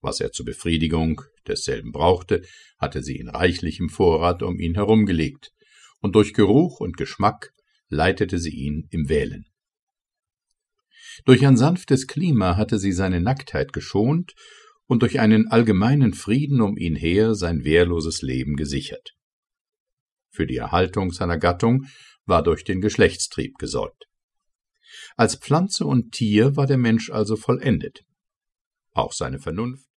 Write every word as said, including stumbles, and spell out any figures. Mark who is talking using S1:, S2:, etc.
S1: Was er zur Befriedigung desselben brauchte, hatte sie in reichlichem Vorrat um ihn herumgelegt, und durch Geruch und Geschmack leitete sie ihn im Wählen. Durch ein sanftes Klima hatte sie seine Nacktheit geschont und durch einen allgemeinen Frieden um ihn her sein wehrloses Leben gesichert. Für die Erhaltung seiner Gattung war durch den Geschlechtstrieb gesorgt. Als Pflanze und Tier war der Mensch also vollendet. Auch seine Vernunft